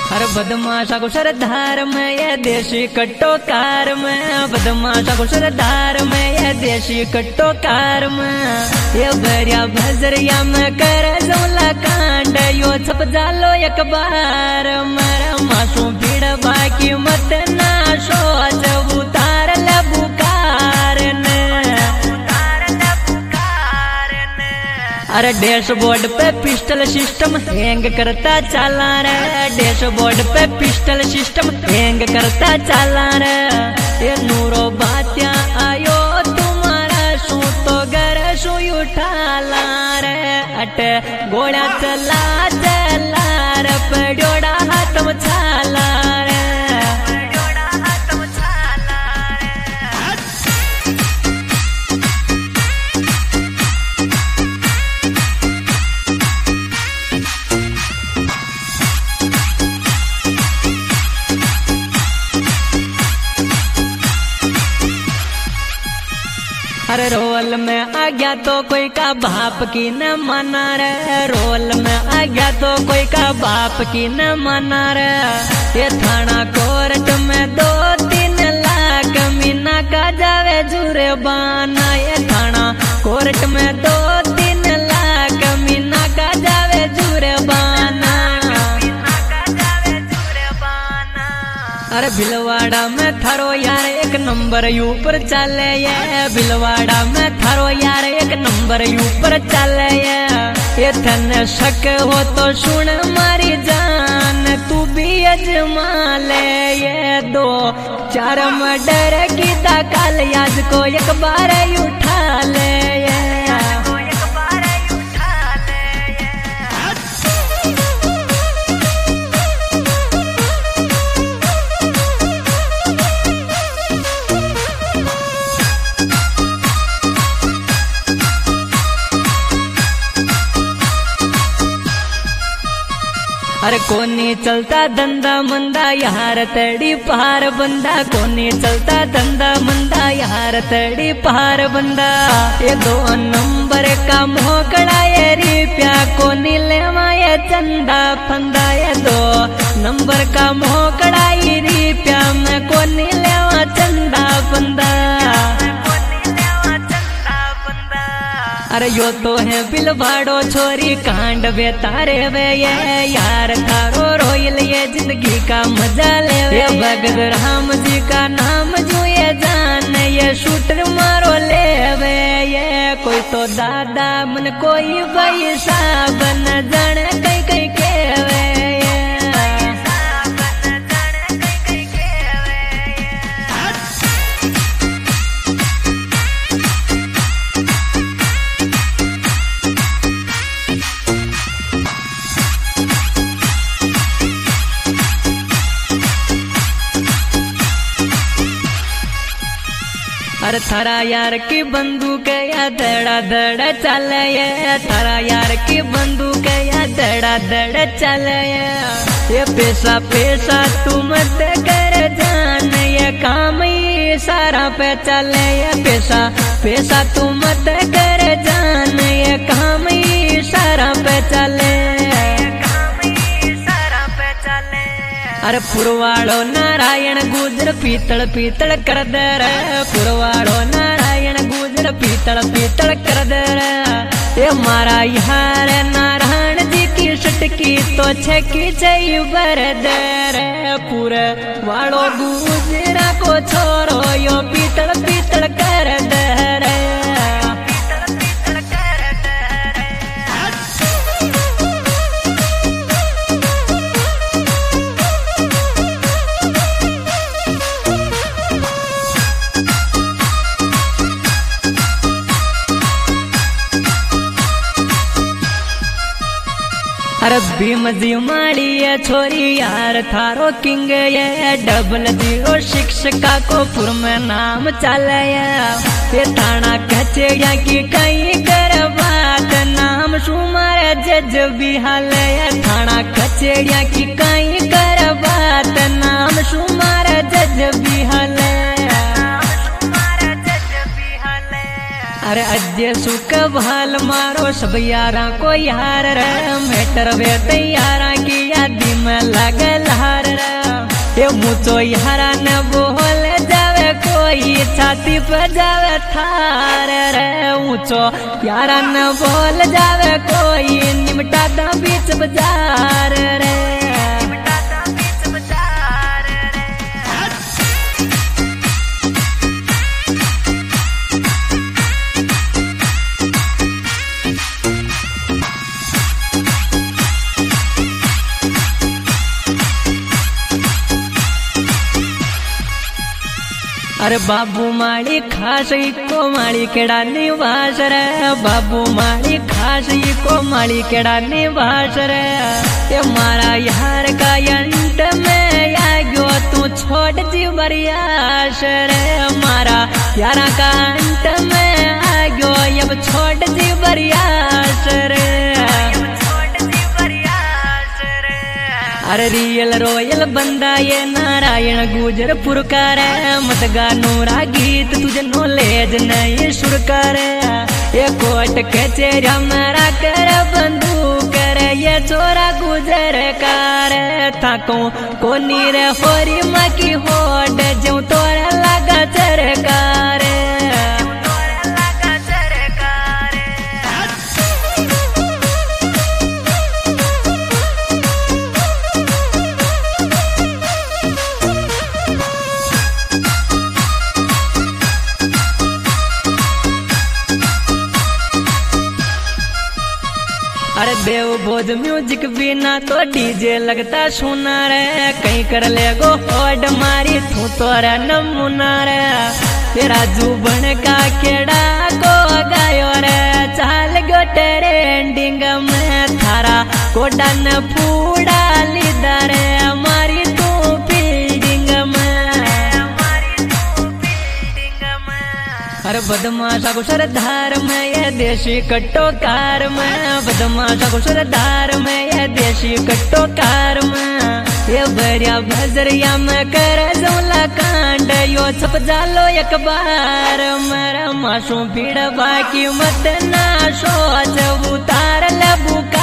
अरे बदमाशा को सरदार में ये देशी कट्टो कार में, बदमाशा को सरदार में ये देशी कट्टो कार में, ये बरिया भजरिया में कर जमला कांड यो छप जालो एक बार। मेरा मासू भीड़ बाकी मत नाशो जब उतार ले बुकार ने। अरे डैशबोर्ड पे पिस्टल सिस्टम हैंग करता चला रे, डैशबोर्ड पे पिस्टल सिस्टम हैंग करता चला रे। ये नूरो बात्या आयो तुम्हारा शू तो घर शू उठाला रे, अटे गोड़ा चला चला रे पड़ोड़ा हाथ में छाला रे। अरे रोल में आ गया तो कोई का बाप की न माना रे, रोल में आ गया तो कोई का बाप की न माना रे। ये थाना कोर्ट में 2-3 लाख मीना का जावे जुर्माना, ये थाना कोर्ट में 2-3 लाख मीना का जावे जुर्माना। अरे भिलवाड़ा में थारो यार एक नंबर ऊपर चले ये, भिलवाड़ा में थारो यार एक नंबर ऊपर चले ये थने शक हो तो सुन मारी जान तू भी अजमा ले। ये 2-4 मर्डर की दाकाल याद को एक बार उठा ले। अरे कोनी चलता धंधा मंदा यार तड़ी पार बंदा, कोनी चलता धंधा मंदा यार तड़ी पार बंदा। ये 2 नंबर का मोकड़ा ये रिप्या कोनी लेवा ये चंदा फंदा, ये 2 नंबर का मोकड़ा ये रिप्या में कोनी लेवा चंदा फंदा। अरे यो तो है बिलवाड़ो छोरी कांड बेतारे वे ये यार थारो रोयल ये जिंदगी का मजा ले। ये भगत राम जी का नाम जो ये जान ये शूटर मारो ले वे। ये कोई तो दादा मन कोई भाई साहब न जाने कई कई के वे। अरे थारा यार की बंदूक या दड़ा दड़ा चले ये, थारा यार की बंदूक या दड़ा दड़ा चले ये पैसा पैसा तू मत कर जान ये काम ही सारा पे चले। ये पैसा पैसा तू मत कर जान ये काम ही सारा पे चले। अरे पुरवाड़ो नारायण गुजर पीतल पीतल कर दे रे, पुरवाड़ो नारायण गुजर पीतल पीतल कर दे रे। ये मारा यार नारायण जी की सटकी तो छकी चाहिए बर दे रे। पूरे वाड़ो गुजरा को छोरो यो पीतल पीतल कर दे रे। अरे भीम जी माड़ी ये छोरी यार थारो किंग ये 006 का कोपुर में नाम चले ये थाना कचेड़िया की कहीं कर बात नाम सुमार जज भी हाल ये थाना कचेड़िया की कहीं कर बात नाम सुमार जज भी हाल। अरे अज्ञे सुख भाल मारो सब यारा को यार रे मेटर वे तैयारा की यादी में लगे लहर रे। ये मुझो यारा न बोल जावे कोई छाती पे जावे थार रे। ऊंचो यारा न बोल जावे कोई निमटा दा बीच बाजार रे। अरे बाबू माड़ी खास को माड़ी केड़ा निवास रे। बाबू माड़ी खास को माड़ी केड़ा निवास रे। ये मारा यार का अंत में आ गयो तू छोड़ जी बरियास रे। मारा यारा का अंत में आ गयो अब छोड़ जी बरियास रे। अरे रियल रोयल बंदा ये नारायण गुजरपुर का रे। मत गा नूरा गीत तुझे नॉलेज नहीं सुर कर। ये कोट कचेरा मेरा कर बंदूक रे। ये चोरा गुजर कार था को नीरे होरी मकी होड जो तोरे लगा चरकार। अरे देव भोज म्यूजिक बिना तो डीजे लगता सुना रे। कहीं कर ले गो होड मारी तू तोरा नमूना रे। तेरा जुबन का केड़ा को गायो रे। चाल गो ट्रेंडिंग में थारा कोडा न फूड़ा लीदा रे। मारी तू फील्डिंग में। अरे बदमाशा को सरदार में ये देशी कट्टो कार में। बदमाशा को सरदार में ये देशी कट्टो कार में। ये बरिया भजरिया में कर जौला कांड यो छप जालो एक बार। मेरा मासूम भीड़ बाकी मत ना सोच उतार ले बुका।